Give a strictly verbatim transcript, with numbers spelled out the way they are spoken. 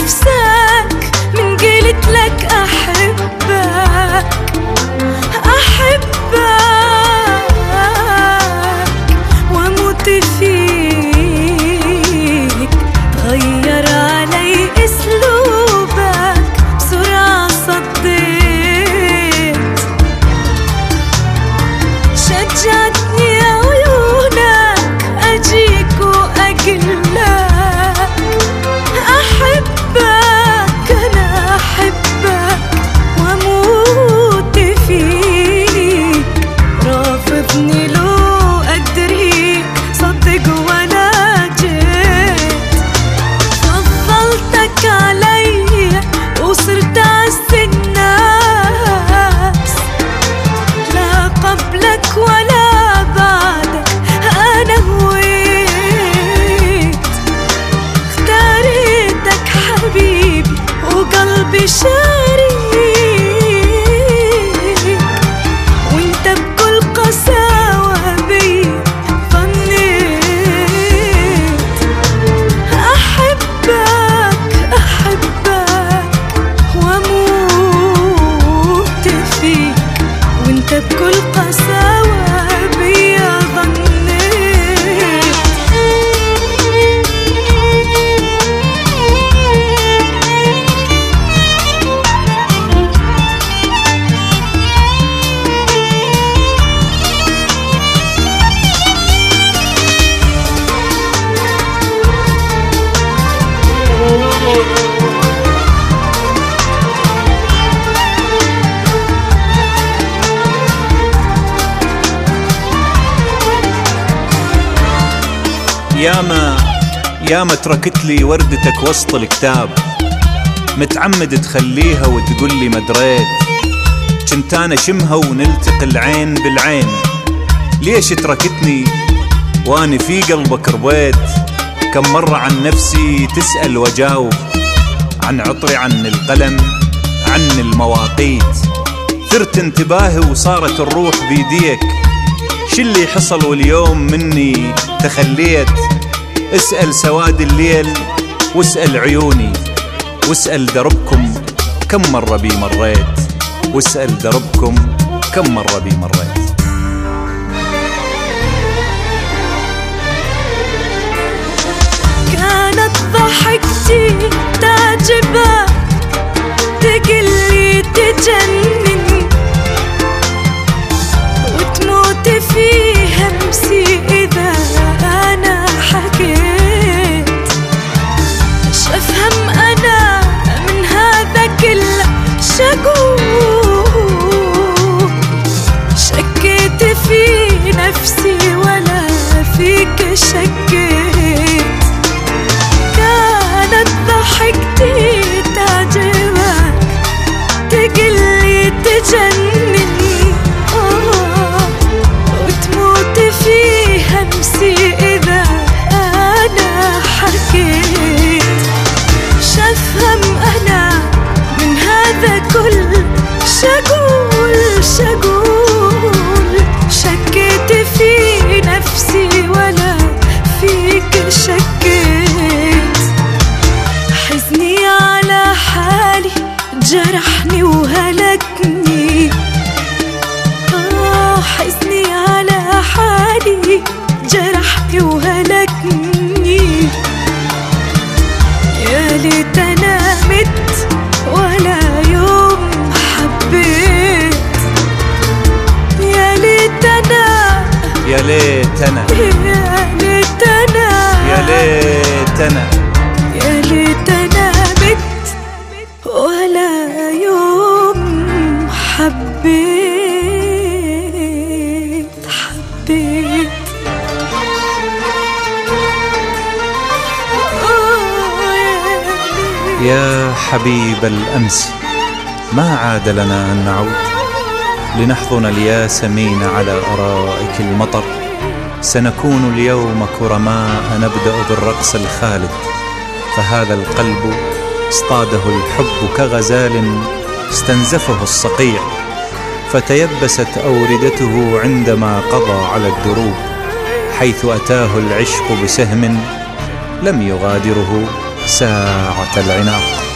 نفسك من قلت لك أحبك أحبك وأموت فيك. غير علي أسلوبك بسرعة صديت، شجعتني عيونك أجيك وأقلك أحبك أنا أحبك وأموت فيك. رافضني لو أدريك صدق ولا جيت، فضلتك علي وصرت أعز الناس، لا قبلك ولا بعدك أنا هويت. اختاريتك حبيبي وقلبي شريك، وانت بكل قساوة بي ظنيت. أحبك أحبك وأموت فيك، وانت بكل قساوة بي ظنيت. ياما ياما تركت لي وردتك وسط الكتاب، متعمد تخليها وتقول لي مدريت. كنت انا شمها ونلتقي العين بالعين، ليش تركتني واني في قلبك ربيت؟ كم مرة عن نفسي تسأل وجاوب، عن عطري عن القلم عن المواقيت. ثرت انتباهي وصارت الروح بيديك، شو اللي حصل واليوم مني تخليت؟ اسأل سواد الليل واسأل عيوني، واسأل دربكم كم مرة بي مريت، واسأل دربكم كم مرة بي مريت. كانت ضحكتي تعجبك تقلي تجنن، وتموت في همسي إذا أنا حكيت. مش أفهم أنا من هذا كله شقول، شكيت في نفسي ولا فيك شكيت. كانت ضحكتي تعجبك تقلي تجنن، آه وتموت في همسي إذا أنا حكيت. شفهم أنا من هذا كل شقول شقول، شكيت في نفسي ولا فيك شكيت. حزني على حالي جرحني وهلكني، آه حزني على حالي جرحني وهلكني. يا ليت أنا مت ولا يوم حبيت، يا ليت أنا يا ليت أنا يا ليت أنا يا ليت أنا يا ليت أنا مت ولا يوم حبيت حبيت. يا حبيب الأمس ما عاد لنا أن نعود، لنحضن الياسمين على أرائك المطر. سنكون اليوم كرماء نبدأ بالرقص الخالد، فهذا القلب اصطاده الحب كغزال استنزفه الصقيع، فتيبست أوردته عندما قضى على الدروب، حيث أتاه العشق بسهم لم يغادره ساعة العناق.